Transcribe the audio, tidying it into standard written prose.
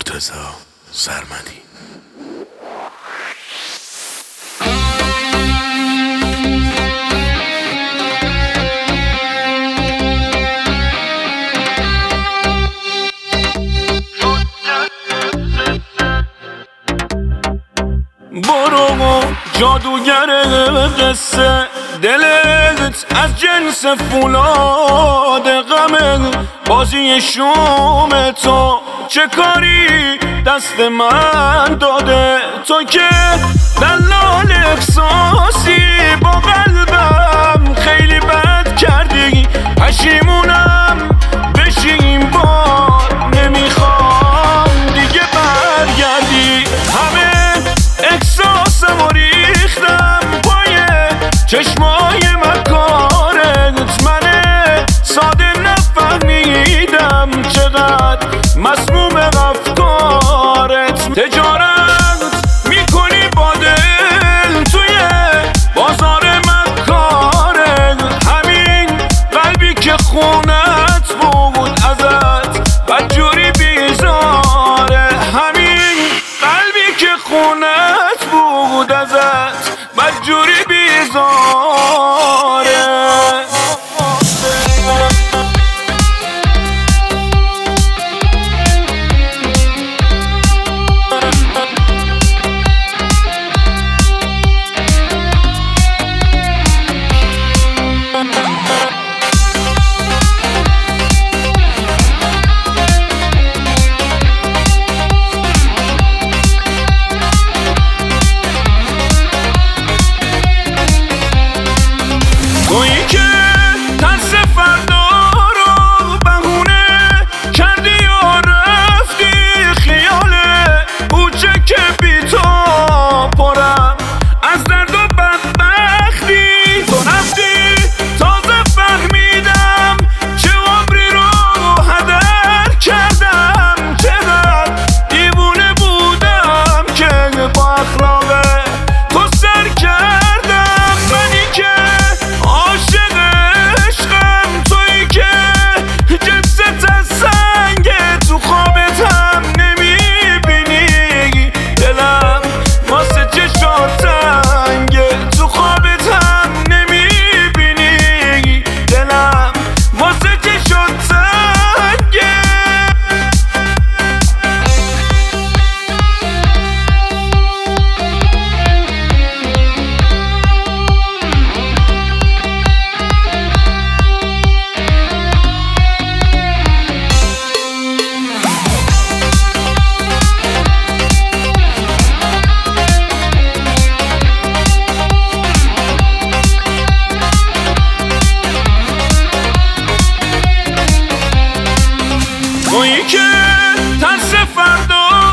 مرتضی سرمدی. برو جادوگر قصه، دلت از جنس فولاد غمه، بازی شوم تو چه کاری دست من داده؟ تو که دلال احساسی با قلبم خیلی بد کردی، پشیمونم بشی این بار، نمیخوام دیگه برگردی. همه احساسم و ریختم پای چشمای مکارت، من ساده نفهمیدم چقدر مسموم افکارت. تجارت میکنی با دل توی بازار مکارت، همین قلبی که خونت بود ازت بدجوری بیزاره، همین قلبی که خونت بود ازت بدجوری بیزاره. تویی که ترس فردا رو بهونه کردی و رفتی خیال کوچک بی تو پرم از درد و بدبختی. تو رفتی تازه فهمیدم چه عمری رو هدر کردم، چقدر دیوونه بودم که با اخلاق تو سر کردم. منی که عاشق عشقم، تویی که جنست از سنگ، تو خوابت هم نمیبینی دلم واسه چشات تنگه، تو خوابت هم نمیبینی دلم واسه چشات تنگه. تویی که ترس فردا